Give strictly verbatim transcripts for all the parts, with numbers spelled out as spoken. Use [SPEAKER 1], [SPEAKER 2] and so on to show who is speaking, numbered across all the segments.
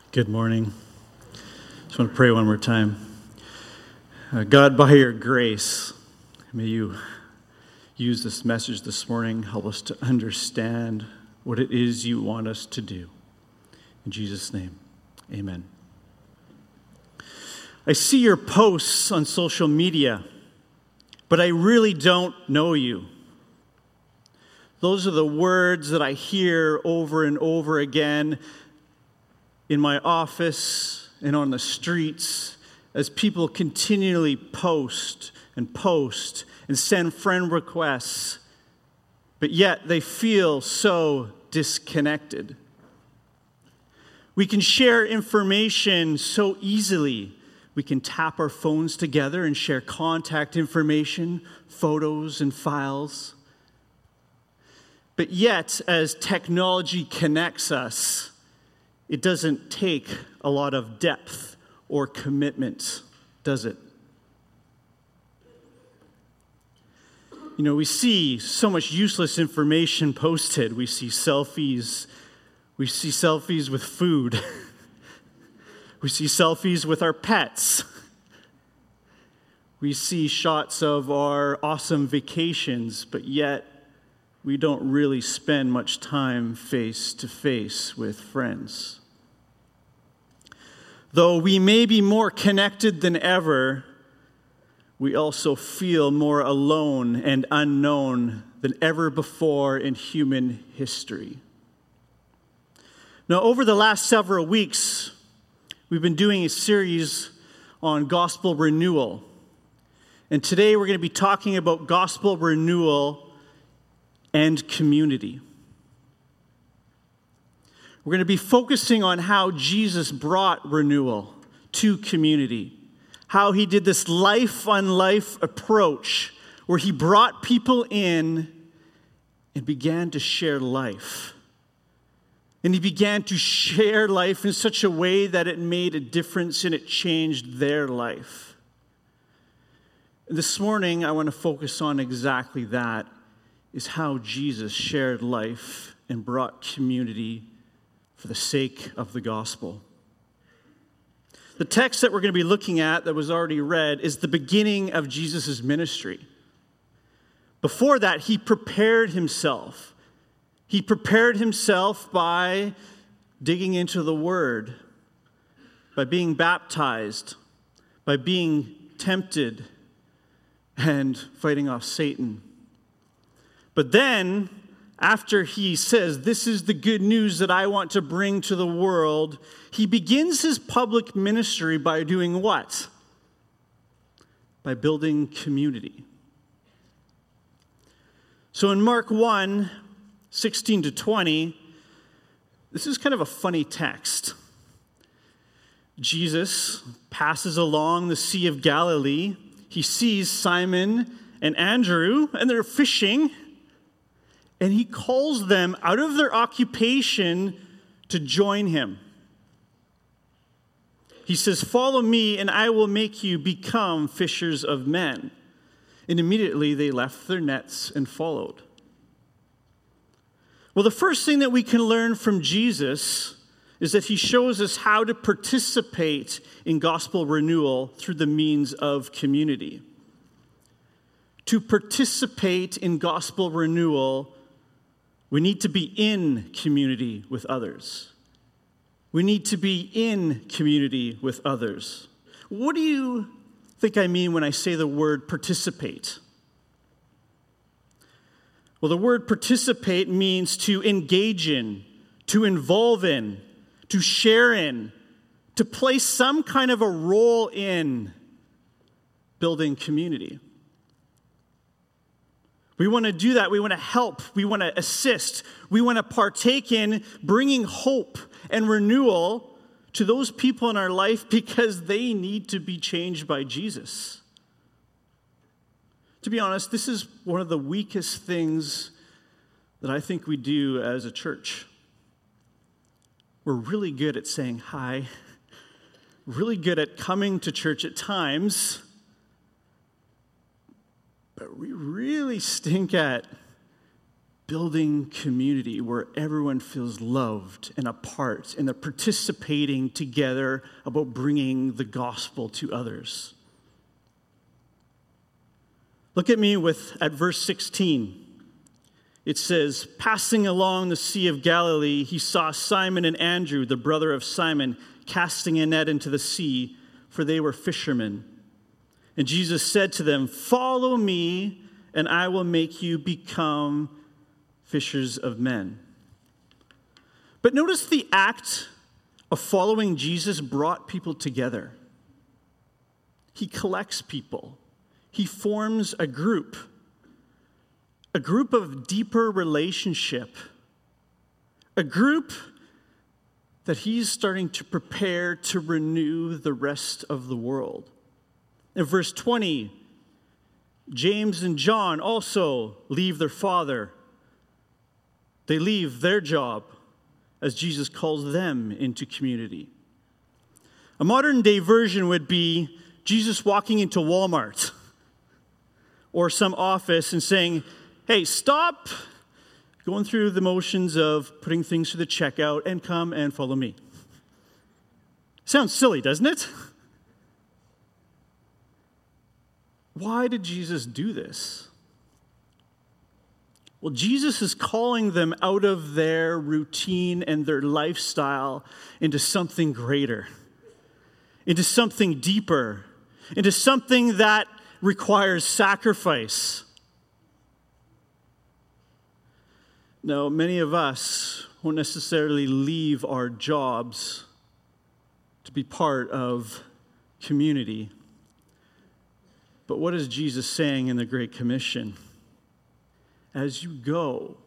[SPEAKER 1] Good morning. Just want to pray one more time. Uh, God, by your grace, may you use this message this morning, help us to understand what it is you want us to do. In Jesus' name, amen. I see your posts on social media, but I really don't know you. Those are the words that I hear over and over again in my office and on the streets as people continually post and post and send friend requests, but yet they feel so disconnected. We can share information so easily. We can tap our phones together and share contact information, photos, and files. But yet, as technology connects us, it doesn't take a lot of depth or commitment, does it? You know, we see so much useless information posted. We see selfies. We see selfies with food. We see selfies with our pets. We see shots of our awesome vacations, but yet we don't really spend much time face to face with friends. Though we may be more connected than ever, we also feel more alone and unknown than ever before in human history. Now, over the last several weeks, we've been doing a series on gospel renewal. And today we're going to be talking about gospel renewal and community. We're going to be focusing on how Jesus brought renewal to community, how he did this life-on-life approach where he brought people in and began to share life. And he began to share life in such a way that it made a difference and it changed their life. This morning, I want to focus on exactly that, is how Jesus shared life and brought community for the sake of the gospel. The text that we're going to be looking at that was already read is the beginning of Jesus' ministry. Before that, he prepared himself. He prepared himself by digging into the Word, by being baptized, by being tempted, and fighting off Satan. But then, after he says, this is the good news that I want to bring to the world, he begins his public ministry by doing what? By building community. So in Mark one, sixteen to twenty, this is kind of a funny text. Jesus passes along the Sea of Galilee. He sees Simon and Andrew, and they're fishing. And he calls them out of their occupation to join him. He says, follow me and I will make you become fishers of men. And immediately they left their nets and followed. Well, the first thing that we can learn from Jesus is that he shows us how to participate in gospel renewal through the means of community. To participate in gospel renewal, we need to be in community with others. We need to be in community with others. What do you think I mean when I say the word participate? Well, the word participate means to engage in, to involve in, to share in, to play some kind of a role in building community. We want to do that. We want to help. We want to assist. We want to partake in bringing hope and renewal to those people in our life because they need to be changed by Jesus. To be honest, this is one of the weakest things that I think we do as a church. We're really good at saying hi, really good at coming to church at times, but we really stink at building community where everyone feels loved and a part, and they're participating together about bringing the gospel to others. Look at me with at verse sixteen. It says, passing along the Sea of Galilee, he saw Simon and Andrew, the brother of Simon, casting a net into the sea, for they were fishermen. And Jesus said to them, follow me, and I will make you become fishers of men. But notice the act of following Jesus brought people together. He collects people. He forms a group. A group of deeper relationship, a group that he's starting to prepare to renew the rest of the world. In verse twenty, James and John also leave their father. They leave their job as Jesus calls them into community. A modern day version would be Jesus walking into Walmart or some office and saying, hey, stop going through the motions of putting things through the checkout and come and follow me. Sounds silly, doesn't it? Why did Jesus do this? Well, Jesus is calling them out of their routine and their lifestyle into something greater, into something deeper, into something that requires sacrifice. Now, many of us won't necessarily leave our jobs to be part of community. But what is Jesus saying in the Great Commission? As you go,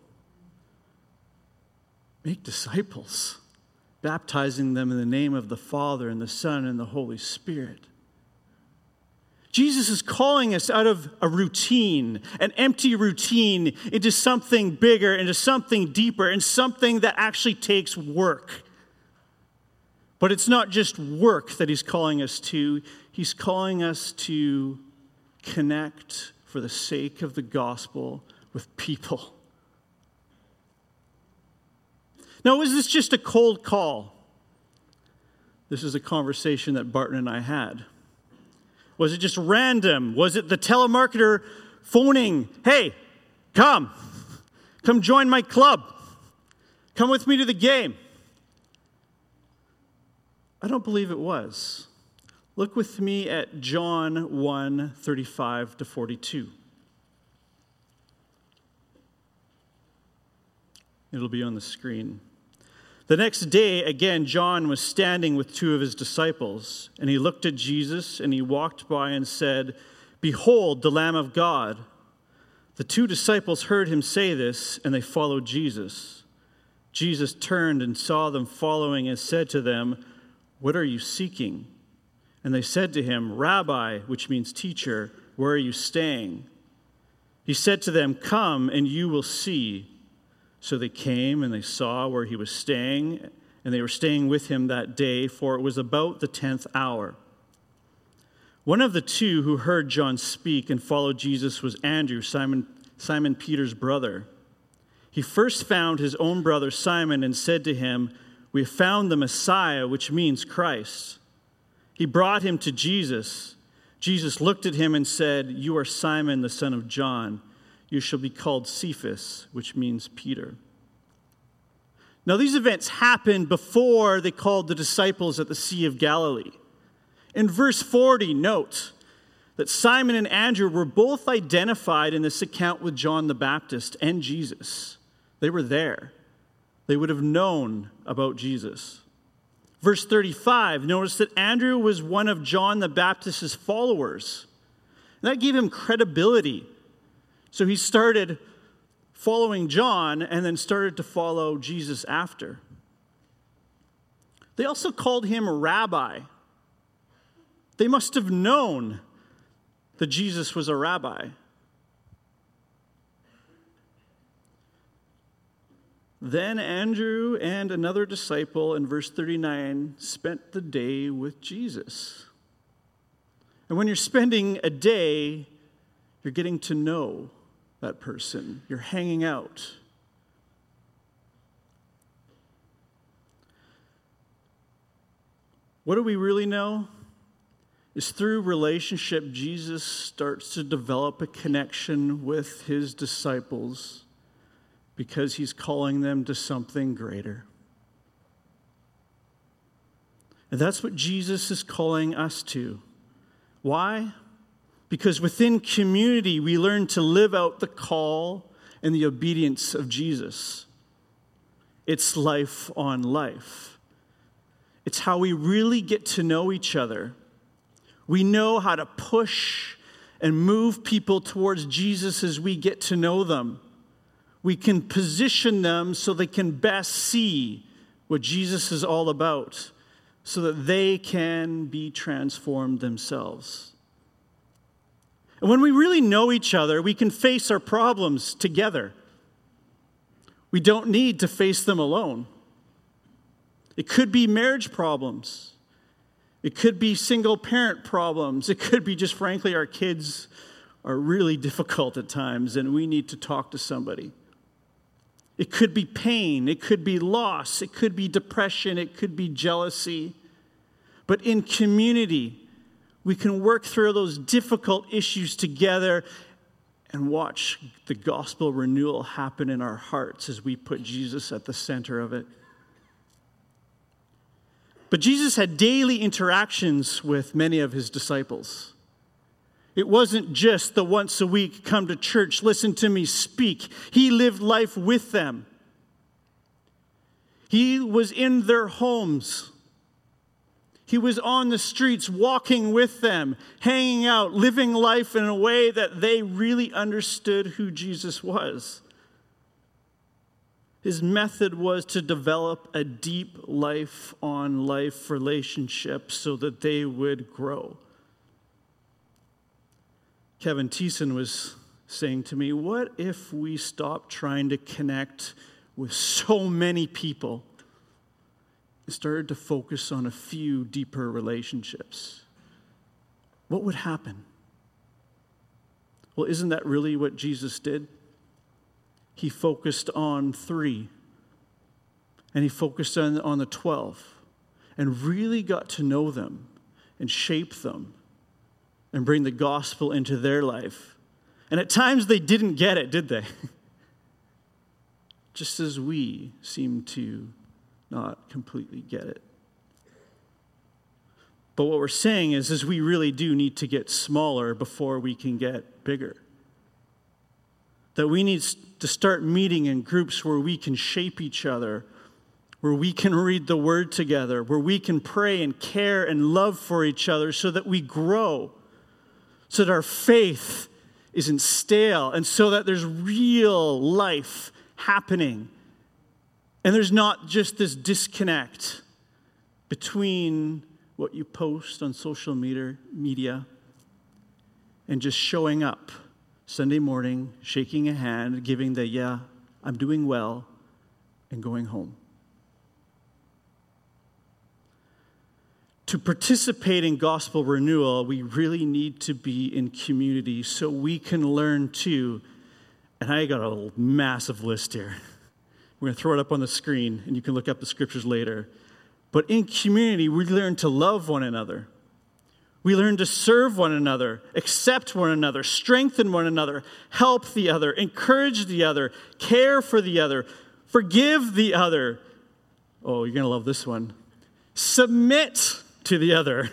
[SPEAKER 1] make disciples, baptizing them in the name of the Father and the Son and the Holy Spirit. Jesus is calling us out of a routine, an empty routine, into something bigger, into something deeper, and something that actually takes work. But it's not just work that he's calling us to. He's calling us to connect for the sake of the gospel with people. Now, is this just a cold call? This is a conversation that Barton and I had. Was it just random? Was it the telemarketer phoning, hey, come, come join my club. Come with me to the game. I don't believe it was. Look with me at John one, thirty-five to forty-two. It'll be on the screen. The next day, again, John was standing with two of his disciples, and he looked at Jesus, and he walked by and said, behold, the Lamb of God. The two disciples heard him say this, and they followed Jesus. Jesus turned and saw them following and said to them, what are you seeking? And they said to him, Rabbi, which means teacher, where are you staying? He said to them, come, and you will see. So they came and they saw where he was staying, and they were staying with him that day, for it was about the tenth hour. One of the two who heard John speak and followed Jesus was Andrew, Simon, Simon Peter's brother. He first found his own brother Simon and said to him, we have found the Messiah, which means Christ. He brought him to Jesus. Jesus looked at him and said, you are Simon, the son of John. You shall be called Cephas, which means Peter. Now, these events happened before they called the disciples at the Sea of Galilee. In verse forty, note that Simon and Andrew were both identified in this account with John the Baptist and Jesus. They were there. They would have known about Jesus. Verse thirty-five, notice that Andrew was one of John the Baptist's followers. And that gave him credibility. So he started following John and then started to follow Jesus after. They also called him a rabbi. They must have known that Jesus was a rabbi. Then Andrew and another disciple in verse thirty-nine spent the day with Jesus. And when you're spending a day, you're getting to know that person. You're hanging out. What do we really know? Is through relationship, Jesus starts to develop a connection with his disciples because he's calling them to something greater. And that's what Jesus is calling us to. Why? Because within community, we learn to live out the call and the obedience of Jesus. It's life on life. It's how we really get to know each other. We know how to push and move people towards Jesus as we get to know them. We can position them so they can best see what Jesus is all about, so that they can be transformed themselves. And when we really know each other, we can face our problems together. We don't need to face them alone. It could be marriage problems. It could be single parent problems. It could be just, frankly, our kids are really difficult at times and we need to talk to somebody. It could be pain. It could be loss. It could be depression. It could be jealousy. But in community, we can work through those difficult issues together and watch the gospel renewal happen in our hearts as we put Jesus at the center of it. But Jesus had daily interactions with many of his disciples. It wasn't just the once a week, come to church, listen to me speak. He lived life with them. He was in their homes. He was on the streets, walking with them, hanging out, living life in a way that they really understood who Jesus was. His method was to develop a deep life-on-life relationship so that they would grow. Kevin Thiessen was saying to me, what if we stopped trying to connect with so many people and started to focus on a few deeper relationships? What would happen? Well, isn't that really what Jesus did? He focused on three, and he focused on, on the twelve, and really got to know them and shape them and bring the gospel into their life. And at times they didn't get it, did they? Just as we seem to not completely get it. But what we're saying is, is we really do need to get smaller before we can get bigger. That we need to start meeting in groups where we can shape each other, where we can read the word together, where we can pray and care and love for each other so that we grow, so that our faith isn't stale, and so that there's real life happening. And there's not just this disconnect between what you post on social media, media and just showing up Sunday morning, shaking a hand, giving the, yeah, I'm doing well, and going home. To participate in gospel renewal, we really need to be in community so we can learn too. And I got a massive list here. We're going to throw it up on the screen, and you can look up the scriptures later. But in community, we learn to love one another. We learn to serve one another, accept one another, strengthen one another, help the other, encourage the other, care for the other, forgive the other. Oh, you're going to love this one. Submit to the other.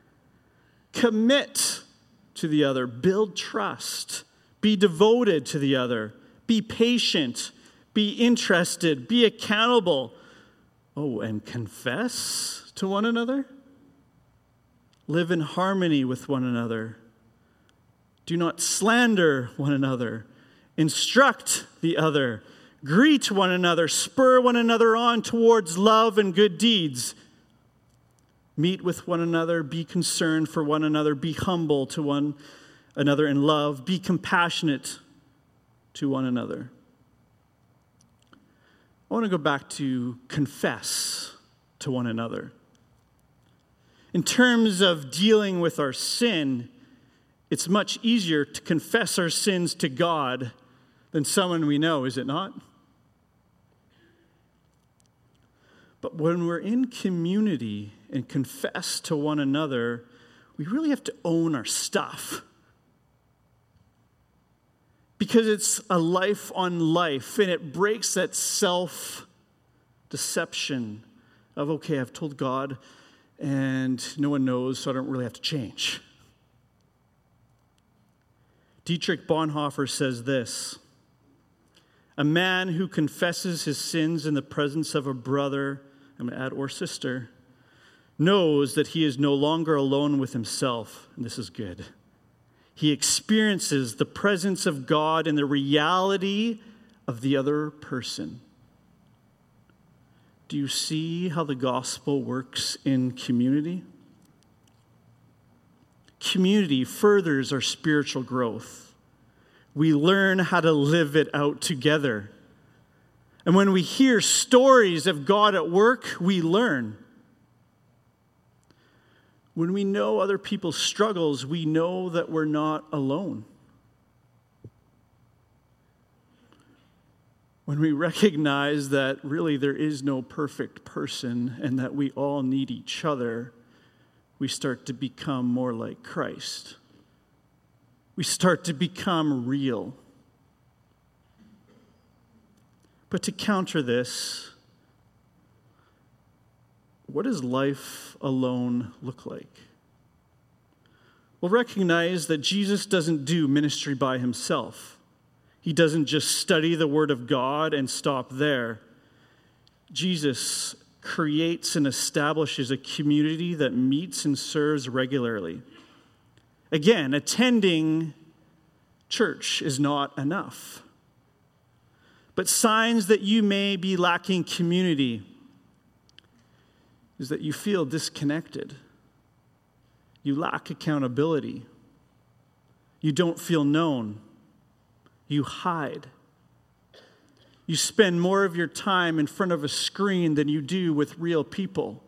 [SPEAKER 1] Commit to the other. Build trust. Be devoted to the other. Be patient. Be interested. Be accountable. Oh, and confess to one another. Live in harmony with one another. Do not slander one another. Instruct the other. Greet one another. Spur one another on towards love and good deeds. Meet with one another. Be concerned for one another. Be humble to one another in love. Be compassionate to one another. I want to go back to confess to one another. In terms of dealing with our sin, it's much easier to confess our sins to God than someone we know, is it not? But when we're in community, and confess to one another, we really have to own our stuff. Because it's a life on life, and it breaks that self-deception of, okay, I've told God, and no one knows, so I don't really have to change. Dietrich Bonhoeffer says this: a man who confesses his sins in the presence of a brother, I'm going to add, or sister, knows that he is no longer alone with himself, and this is good. He experiences the presence of God and the reality of the other person. Do you see how the gospel works in community? Community furthers our spiritual growth. We learn how to live it out together. And when we hear stories of God at work, we learn. When we know other people's struggles, we know that we're not alone. When we recognize that really there is no perfect person and that we all need each other, we start to become more like Christ. We start to become real. But to counter this, what does life alone look like? Well, recognize that Jesus doesn't do ministry by himself. He doesn't just study the Word of God and stop there. Jesus creates and establishes a community that meets and serves regularly. Again, attending church is not enough. But signs that you may be lacking community is that you feel disconnected. You lack accountability. You don't feel known. You hide. You spend more of your time in front of a screen than you do with real people.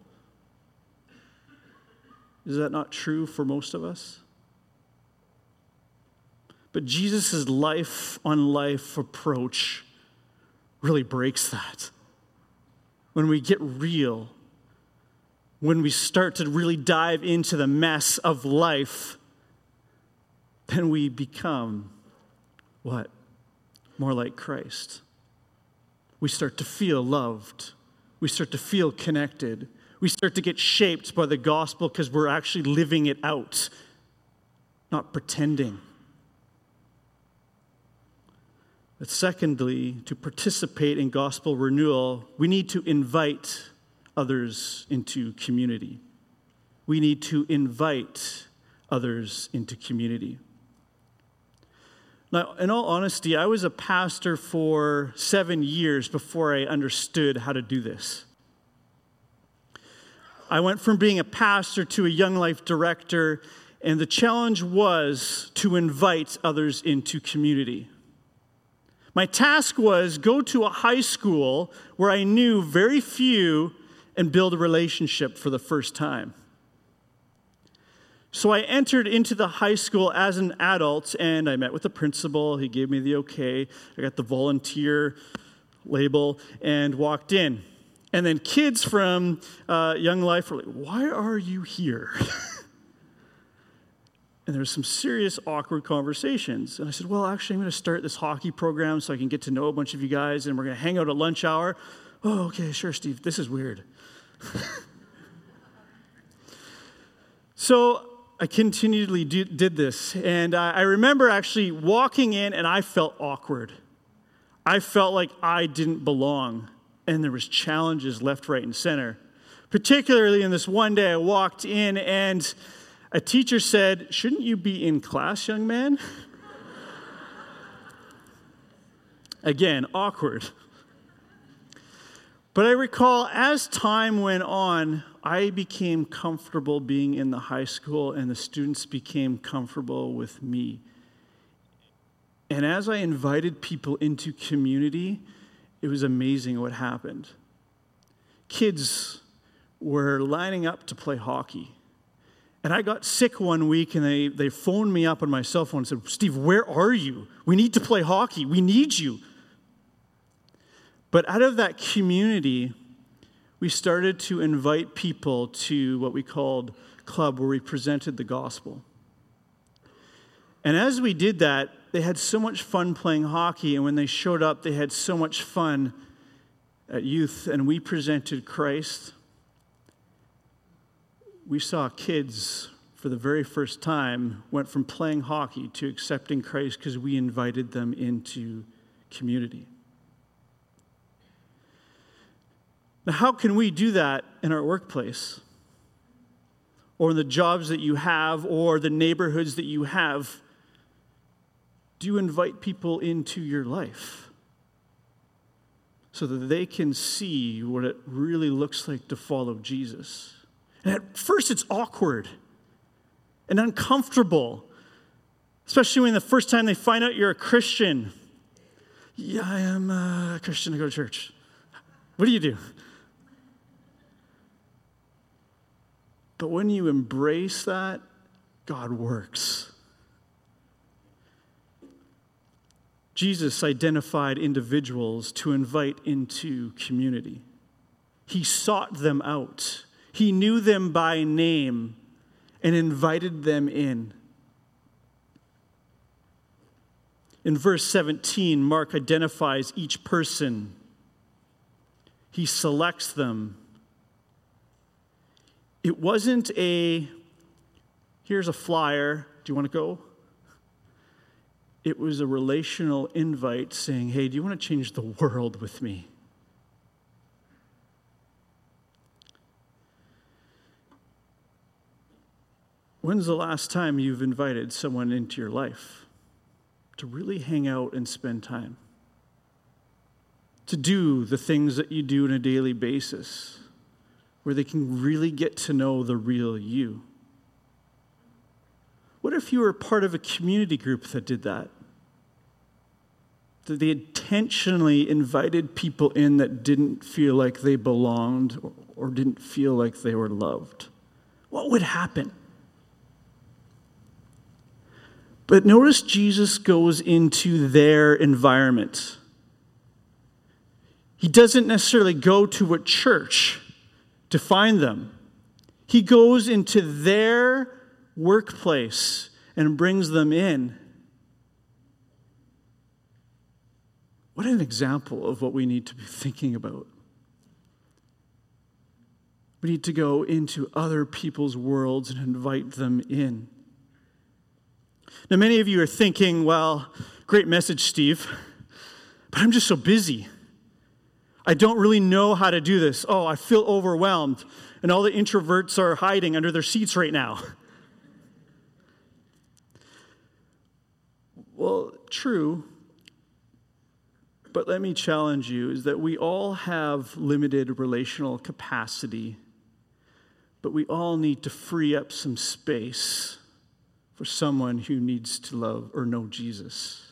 [SPEAKER 1] Is that not true for most of us? But Jesus' life-on-life approach really breaks that. When we get real, when we start to really dive into the mess of life, then we become what? More like Christ. We start to feel loved. We start to feel connected. We start to get shaped by the gospel because we're actually living it out, not pretending. But secondly, to participate in gospel renewal, we need to invite others into community. We need to invite others into community. Now, in all honesty, I was a pastor for seven years before I understood how to do this. I went from being a pastor to a young life director, and the challenge was to invite others into community. My task was go to a high school where I knew very few and build a relationship for the first time. So I entered into the high school as an adult, and I met with the principal. He gave me the okay. I got the volunteer label and walked in. And then kids from uh, Young Life were like, "Why are you here?" And there was some serious awkward conversations. And I said, well, actually, I'm going to start this hockey program so I can get to know a bunch of you guys, and we're going to hang out at lunch hour. Oh, okay, sure, Steve. This is weird. So I continually do, did this. And I, I remember actually walking in, and I felt awkward. I felt like I didn't belong. And there was challenges left, right, and center. Particularly in this one day, I walked in, and a teacher said, "Shouldn't you be in class, young man?" Again, awkward. But I recall as time went on, I became comfortable being in the high school, and the students became comfortable with me. And as I invited people into community, it was amazing what happened. Kids were lining up to play hockey. And I got sick one week, and they, they phoned me up on my cell phone and said, "Steve, where are you? We need to play hockey. We need you." But out of that community, we started to invite people to what we called Club, where we presented the gospel. And as we did that, they had so much fun playing hockey, and when they showed up, they had so much fun at youth, and we presented Christ. We saw kids, for the very first time, went from playing hockey to accepting Christ because we invited them into community. Now, how can we do that in our workplace? Or in the jobs that you have, or the neighborhoods that you have? Do you invite people into your life so that they can see what it really looks like to follow Jesus? And at first it's awkward and uncomfortable, especially when the first time they find out you're a Christian. Yeah, I am a Christian, I go to church. What do you do? But when you embrace that, God works. Jesus identified individuals to invite into community. He sought them out. He knew them by name and invited them in. In verse seventeen, Mark identifies each person. He selects them. It wasn't a, here's a flyer, do you want to go? It was a relational invite saying, hey, do you want to change the world with me? When's the last time you've invited someone into your life to really hang out and spend time? To do the things that you do on a daily basis, where they can really get to know the real you? What if you were part of a community group that did that? That they intentionally invited people in that didn't feel like they belonged or, or didn't feel like they were loved? What would happen? But notice Jesus goes into their environment. He doesn't necessarily go to a church to find them. He goes into their workplace and brings them in. What an example of what we need to be thinking about. We need to go into other people's worlds and invite them in. Now, many of you are thinking, well, great message, Steve, but I'm just so busy. I don't really know how to do this. Oh, I feel overwhelmed. And all the introverts are hiding under their seats right now. Well, true. But let me challenge you, is that we all have limited relational capacity, but we all need to free up some space for someone who needs to love or know Jesus.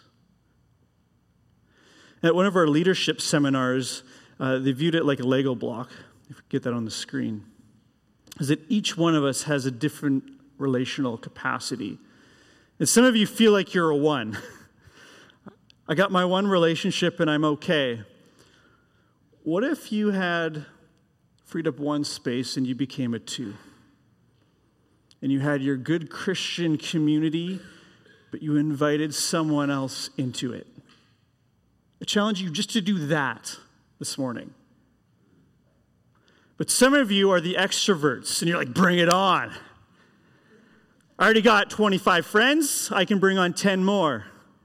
[SPEAKER 1] At one of our leadership seminars, uh, they viewed it like a Lego block. If we get that on the screen. Is that each one of us has a different relational capacity. And some of you feel like you're a one. I got my one relationship and I'm okay. What if you had freed up one space and you became a two? And you had your good Christian community, but you invited someone else into it. I challenge you just to do that this morning. But some of you are the extroverts, and you're like, bring it on. I already got twenty-five friends. I can bring on ten more.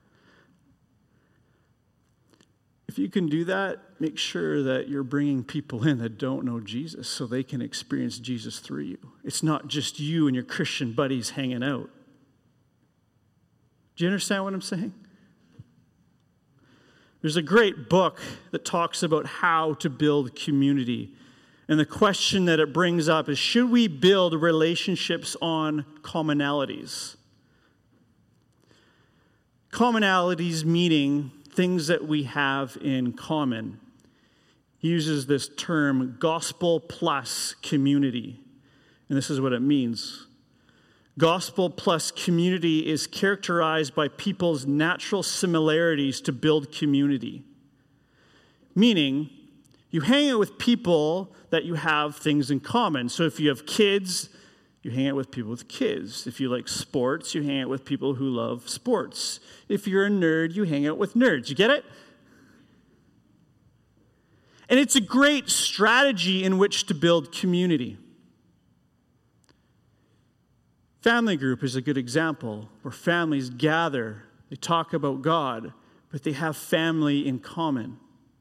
[SPEAKER 1] If you can do that, make sure that you're bringing people in that don't know Jesus so they can experience Jesus through you. It's not just you and your Christian buddies hanging out. Do you understand what I'm saying? There's a great book that talks about how to build community. And the question that it brings up is, should we build relationships on commonalities? Commonalities meaning things that we have in common. He uses this term, gospel plus community. And this is what it means. Gospel plus community is characterized by people's natural similarities to build community. Meaning, You hang out with people that you have things in common. So if you have kids, you hang out with people with kids. If you like sports, you hang out with people who love sports. If you're a nerd, you hang out with nerds. You get it? And it's a great strategy in which to build community. Family group is a good example where families gather, they talk about God, but they have family in common.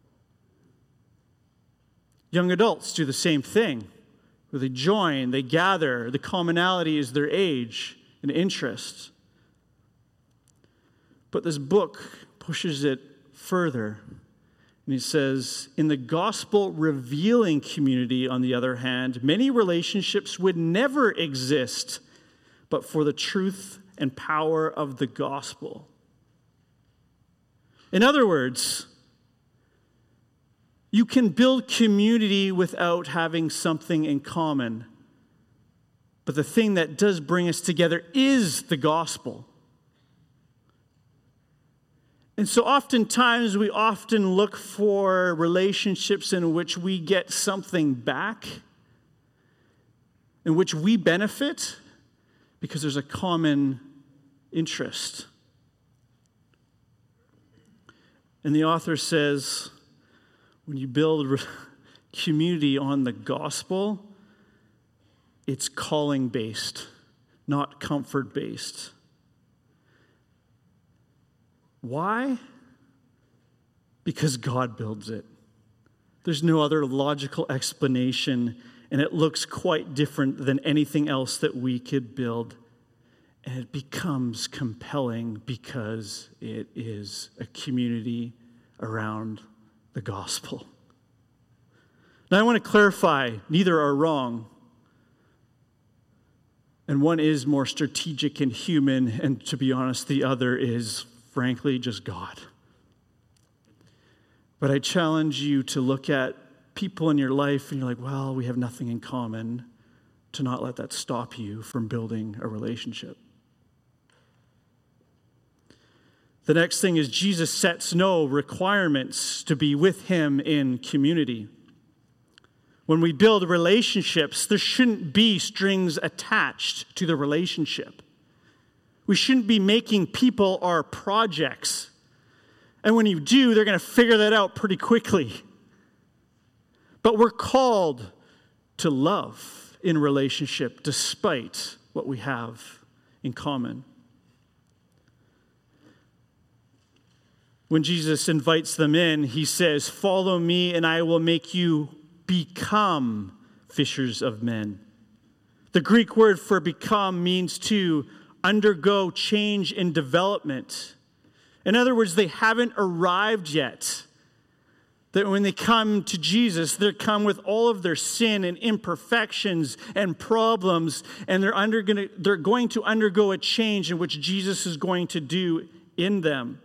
[SPEAKER 1] Young adults do the same thing, where they join, they gather. The commonality is their age and interests. But this book pushes it further. And he says, in the gospel-revealing community, on the other hand, many relationships would never exist but for the truth and power of the gospel. In other words, you can build community without having something in common. But the thing that does bring us together is the gospel. And so oftentimes we often look for relationships in which we get something back, in which we benefit because there's a common interest. And the author says, when you build community on the gospel, it's calling-based, not comfort-based. Why? Because God builds it. There's no other logical explanation, and it looks quite different than anything else that we could build. And it becomes compelling because it is a community around the gospel. Now I want to clarify, neither are wrong. And one is more strategic and human, and to be honest, the other is, frankly, just God. But I challenge you to look at people in your life and you're like, well, we have nothing in common, to not let that stop you from building a relationship. The next thing is Jesus sets no requirements to be with him in community. When we build relationships, there shouldn't be strings attached to the relationship. We shouldn't be making people our projects. And when you do, they're going to figure that out pretty quickly. But we're called to love in relationship despite what we have in common. When Jesus invites them in, he says, "Follow me and I will make you become fishers of men." The Greek word for become means to undergo change and development. In other words, they haven't arrived yet. That when they come to Jesus, they come with all of their sin and imperfections and problems, and they're, under gonna, they're going to undergo a change in which Jesus is going to do in them.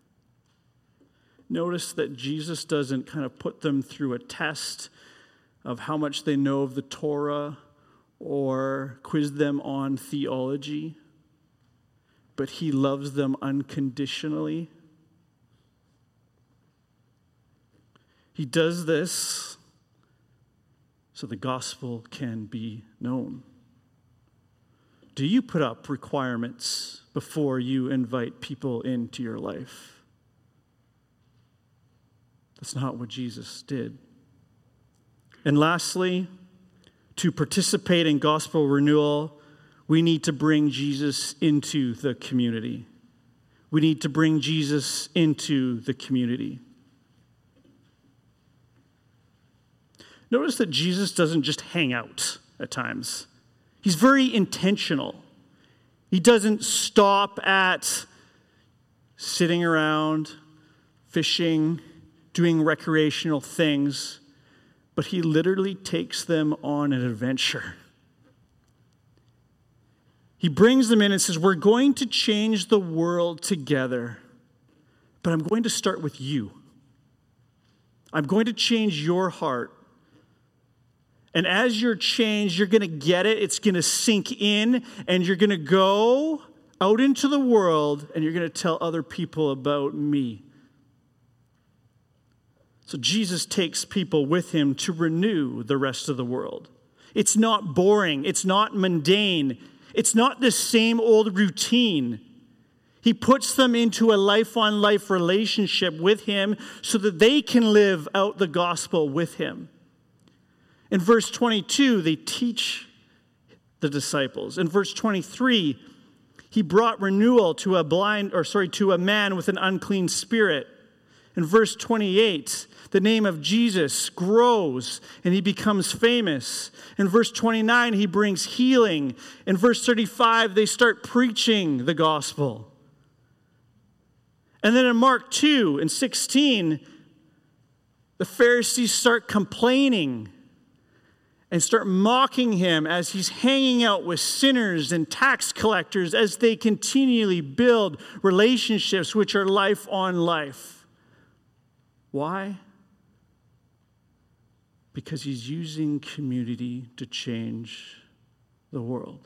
[SPEAKER 1] Notice that Jesus doesn't kind of put them through a test of how much they know of the Torah or quiz them on theology, but he loves them unconditionally. He does this so the gospel can be known. Do you put up requirements before you invite people into your life? That's not what Jesus did. And lastly, to participate in gospel renewal, we need to bring Jesus into the community. We need to bring Jesus into the community. Notice that Jesus doesn't just hang out at times. He's very intentional. He doesn't stop at sitting around, fishing, doing recreational things, but he literally takes them on an adventure. He brings them in and says, we're going to change the world together, but I'm going to start with you. I'm going to change your heart. And as you're changed, you're going to get it. It's going to sink in, and you're going to go out into the world, and you're going to tell other people about me. So Jesus takes people with him to renew the rest of the world. It's not boring. It's not mundane. It's not the same old routine. He puts them into a life-on-life relationship with him so that they can live out the gospel with him. In verse twenty-two, they teach the disciples. In verse twenty-three, he brought renewal to a blind, or sorry, to a man with an unclean spirit. In verse twenty-eight, the name of Jesus grows and he becomes famous. In verse twenty-nine, he brings healing. In verse thirty-five, they start preaching the gospel. And then in Mark two and sixteen, the Pharisees start complaining and start mocking him as he's hanging out with sinners and tax collectors as they continually build relationships which are life on life. Why? Because he's using community to change the world.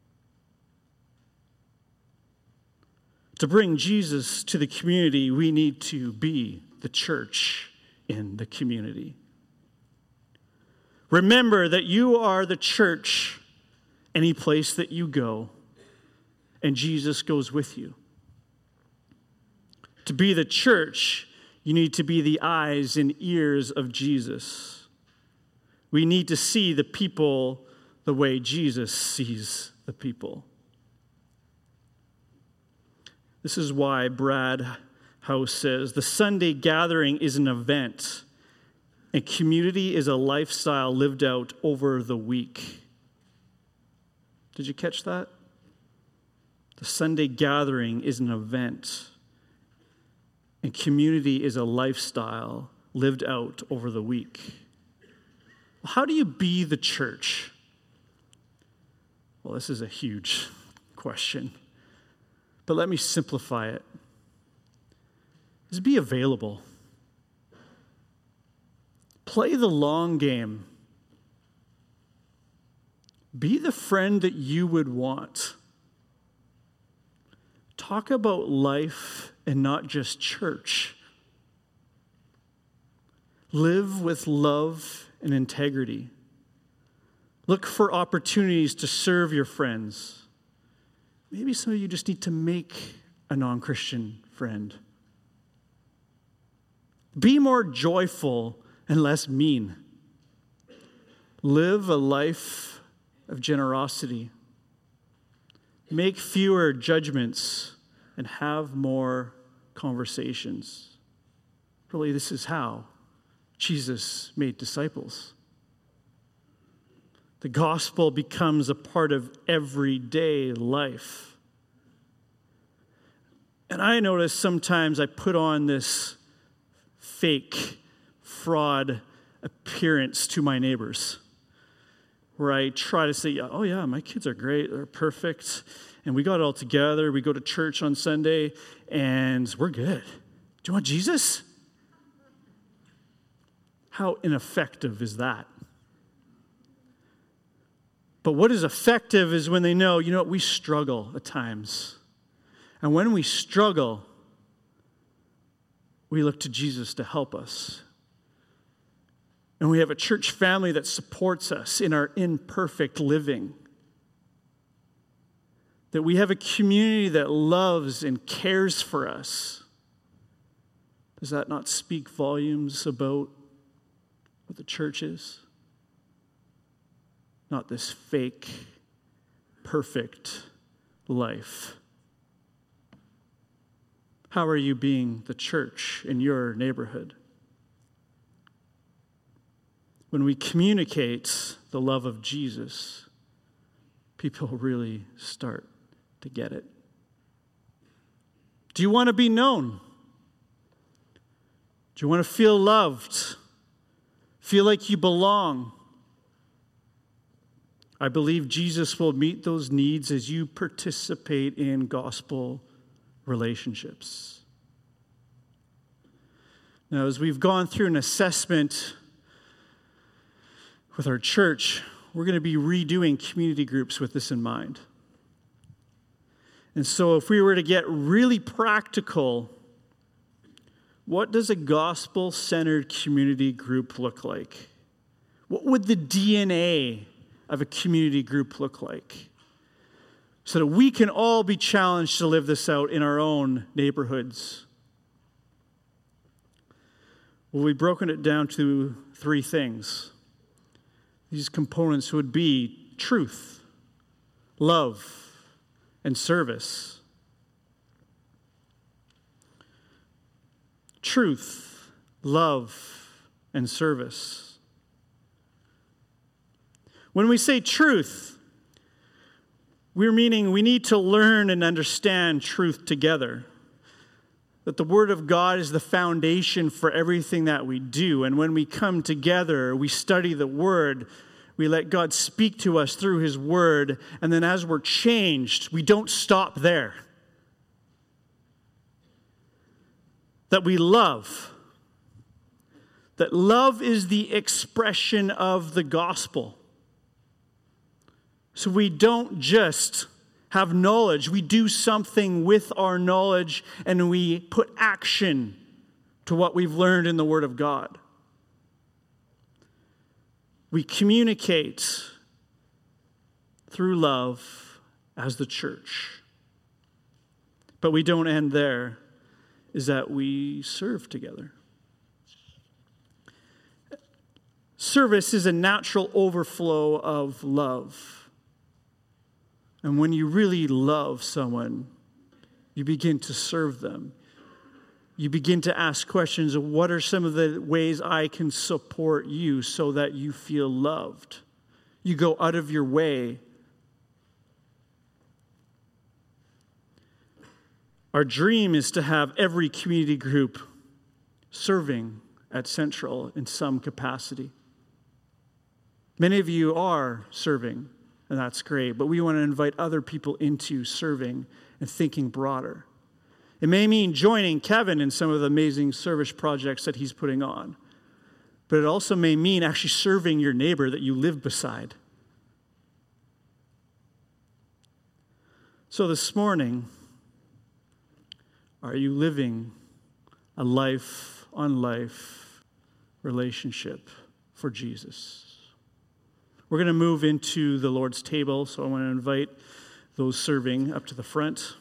[SPEAKER 1] To bring Jesus to the community, we need to be the church in the community. Remember that you are the church any place that you go, and Jesus goes with you. To be the church, you need to be the eyes and ears of Jesus. We need to see the people the way Jesus sees the people. This is why Brad House says, the Sunday gathering is an event, and community is a lifestyle lived out over the week. Did you catch that? The Sunday gathering is an event, and community is a lifestyle lived out over the week. How do you be the church? Well, this is a huge question, but let me simplify it. Just be available. Play the long game. Be the friend that you would want. Talk about life and not just church. Live with love and integrity. Look for opportunities to serve your friends. Maybe some of you just need to make a non-Christian friend. Be more joyful and less mean. Live a life of generosity. Make fewer judgments and have more conversations. Really, this is how Jesus made disciples. The gospel becomes a part of everyday life. And I notice sometimes I put on this fake fraud appearance to my neighbors, where I try to say, oh yeah, my kids are great, they're perfect, and we got it all together, we go to church on Sunday, and we're good. Do you want Jesus? How ineffective is that? But what is effective is when they know, you know what, we struggle at times. And when we struggle, we look to Jesus to help us. And we have a church family that supports us in our imperfect living. That we have a community that loves and cares for us. Does that not speak volumes about what the church is? Not this fake, perfect life. How are you being the church in your neighborhood? When we communicate the love of Jesus, people really start to get it. Do you want to be known? Do you want to feel loved? Feel like you belong? I believe Jesus will meet those needs as you participate in gospel relationships. Now, as we've gone through an assessment with our church, we're going to be redoing community groups with this in mind. And so if we were to get really practical, What does a gospel-centered community group look like? What would the D N A of a community group look like? So that we can all be challenged to live this out in our own neighborhoods. Well, we've broken it down to three things. These components would be truth, love, and service. Truth, love, and service. When we say truth, we're meaning we need to learn and understand truth together. That the Word of God is the foundation for everything that we do. And when we come together, we study the Word, we let God speak to us through His Word, and then as we're changed, we don't stop there. That we love. That love is the expression of the gospel. So we don't just have knowledge. We do something with our knowledge and we put action to what we've learned in the Word of God. We communicate through love as the church. But we don't end there, is that we serve together. Service is a natural overflow of love. And when you really love someone, you begin to serve them. You begin to ask questions of what are some of the ways I can support you so that you feel loved. You go out of your way. Our dream is to have every community group serving at Central in some capacity. Many of you are serving. And that's great. But we want to invite other people into serving and thinking broader. It may mean joining Kevin in some of the amazing service projects that he's putting on. But it also may mean actually serving your neighbor that you live beside. So this morning, are you living a life-on-life relationship for Jesus? We're going to move into the Lord's table, so I want to invite those serving up to the front.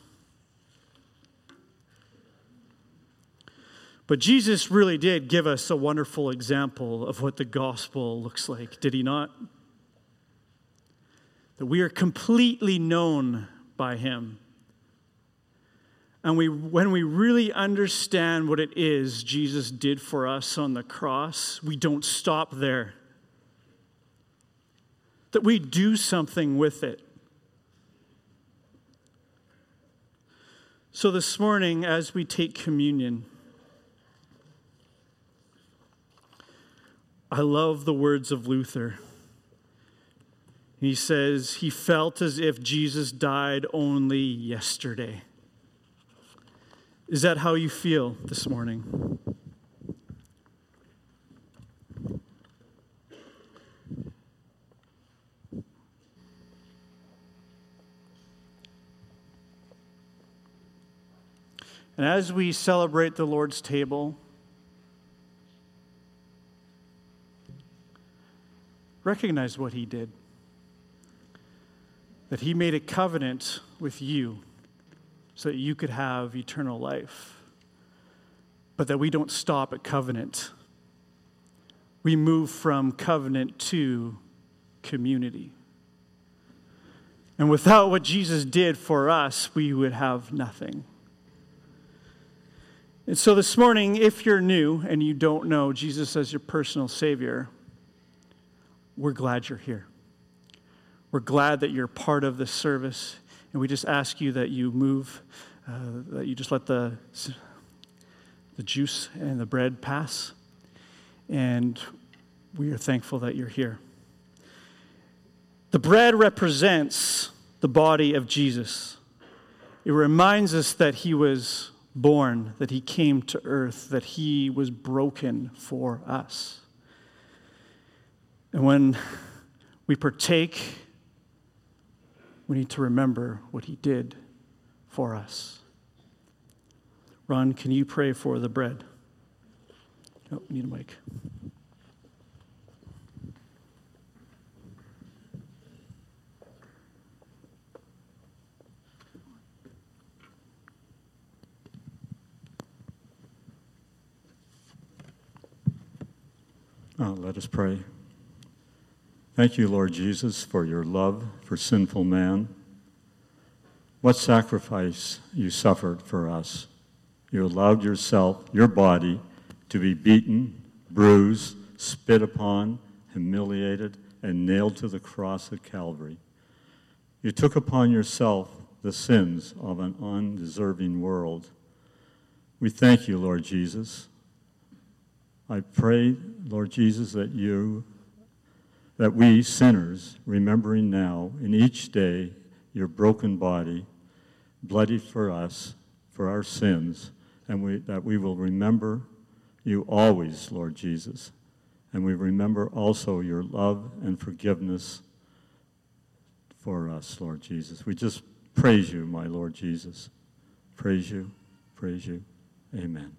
[SPEAKER 1] But Jesus really did give us a wonderful example of what the gospel looks like, did he not? That we are completely known by him. And we, when we really understand what it is Jesus did for us on the cross, we don't stop there. That we do something with it. So this morning, as we take communion, I love the words of Luther. He says, he felt as if Jesus died only yesterday. Is that how you feel this morning? And as we celebrate the Lord's table, recognize what he did. That he made a covenant with you so that you could have eternal life. But that we don't stop at covenant. We move from covenant to community. And without what Jesus did for us, we would have nothing. And so this morning, if you're new and you don't know Jesus as your personal Savior, we're glad you're here. We're glad that you're part of this service, and we just ask you that you move, uh, that you just let the, the juice and the bread pass, and we are thankful that you're here. The bread represents the body of Jesus. It reminds us that he was born, that he came to earth, that he was broken for us. And when we partake, we need to remember what he did for us. Ron, can you pray for the bread? Oh, need a mic.
[SPEAKER 2] Uh, let us pray. Thank you, Lord Jesus, for your love for sinful man. What sacrifice you suffered for us. You allowed yourself, your body, to be beaten, bruised, spit upon, humiliated, and nailed to the cross at Calvary. You took upon yourself the sins of an undeserving world. We thank you, Lord Jesus. I pray, Lord Jesus, that you, that we sinners, remembering now in each day your broken body, bloodied for us, for our sins, and we, that we will remember you always, Lord Jesus. And we remember also your love and forgiveness for us, Lord Jesus. We just praise you, my Lord Jesus. Praise you, praise you. Amen.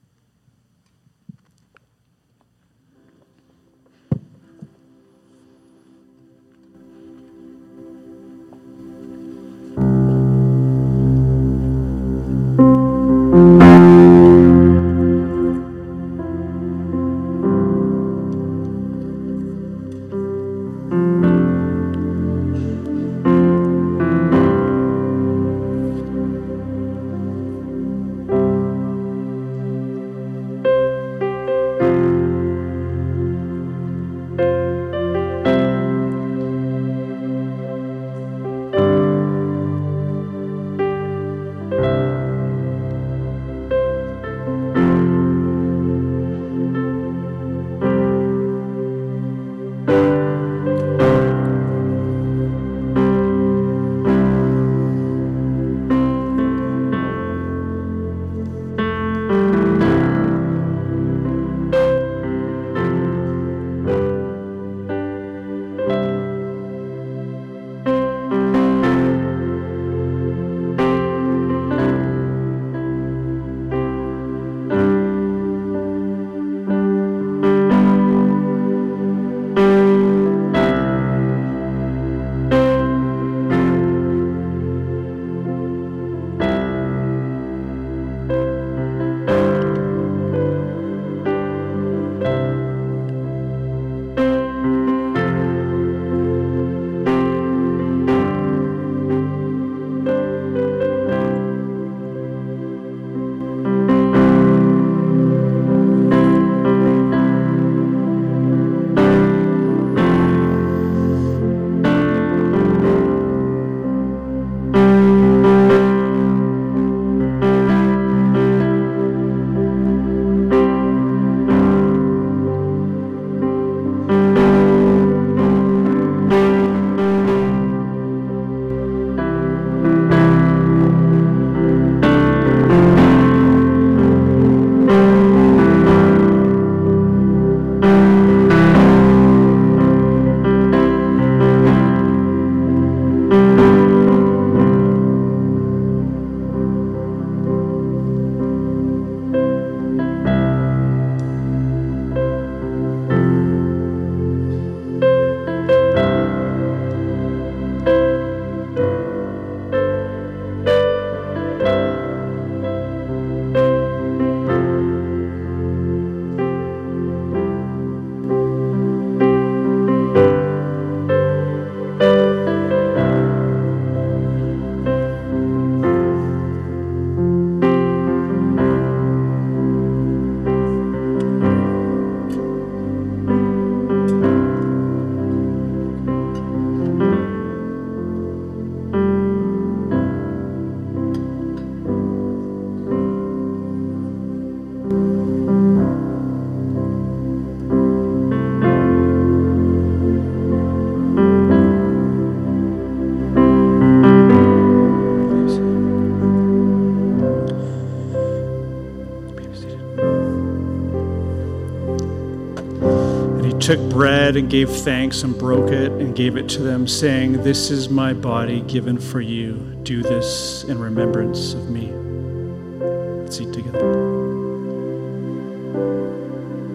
[SPEAKER 1] took bread and gave thanks and broke it and gave it to them, saying, "This is my body given for you. Do this in remembrance of me." Let's eat together.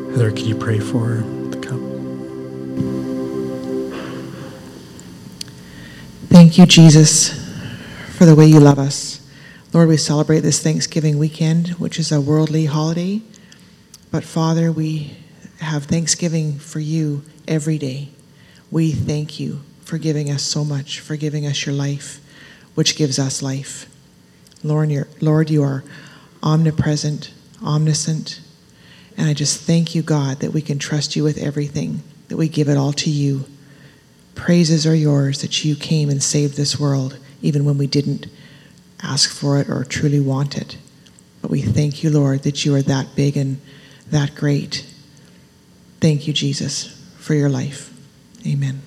[SPEAKER 1] Heather, can you pray for the cup?
[SPEAKER 3] Thank you, Jesus, for the way you love us. Lord, we celebrate this Thanksgiving weekend, which is a worldly holiday. But Father, we have Thanksgiving for you every day. We thank you for giving us so much, for giving us your life, which gives us life. Lord, you're, Lord, you are omnipresent, omniscient. And I just thank you, God, that we can trust you with everything, that we give it all to you. Praises are yours that you came and saved this world, even when we didn't ask for it or truly want it. But we thank you, Lord, that you are that big and that great. Thank you, Jesus, for your life. Amen.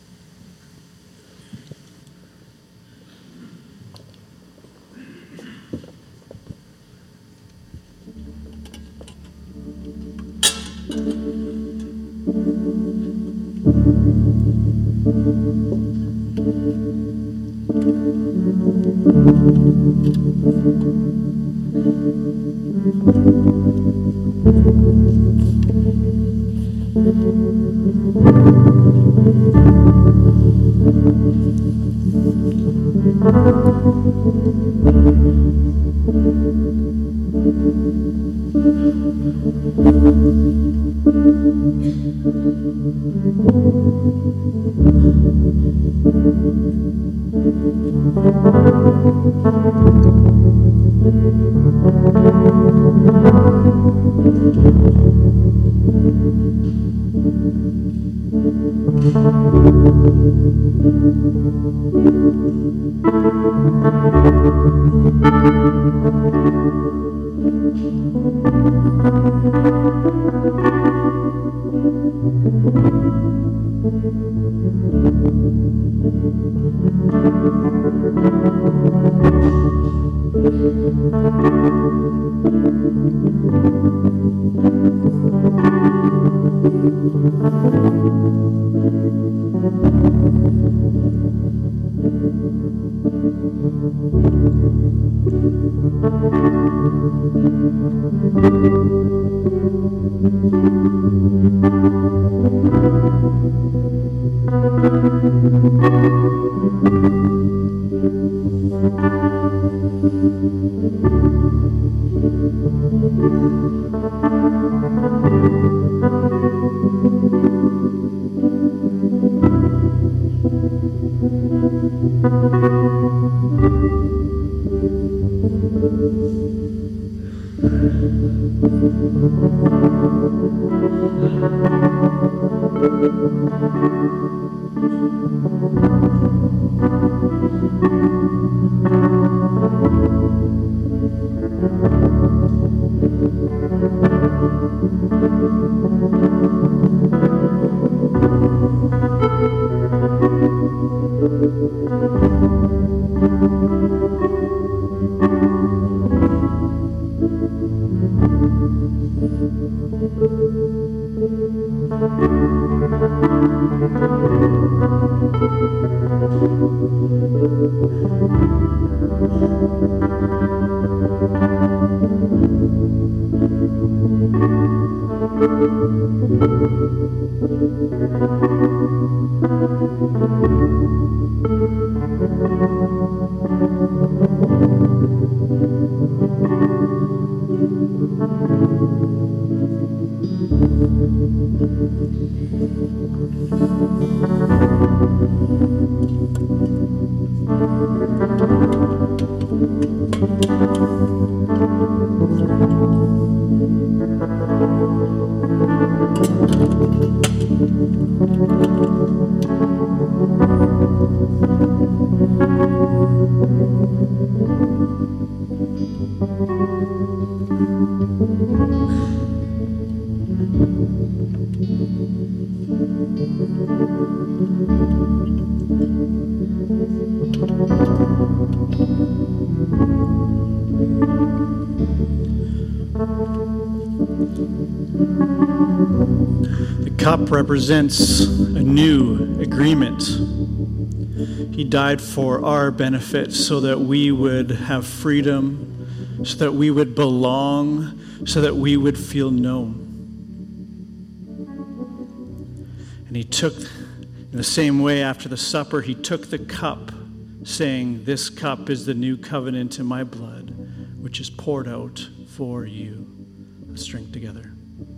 [SPEAKER 1] The cup represents a new agreement. He died for our benefit so that we would have freedom, so that we would belong, so that we would feel known. And he took, in the same way after the supper, he took the cup, saying, "This cup is the new covenant in my blood, which is poured out for you." Let's drink together.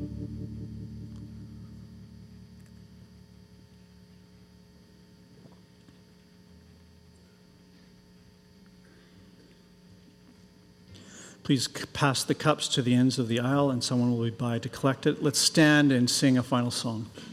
[SPEAKER 1] Please pass the cups to the ends of the aisle, and someone will be by to collect it. Let's stand and sing a final song.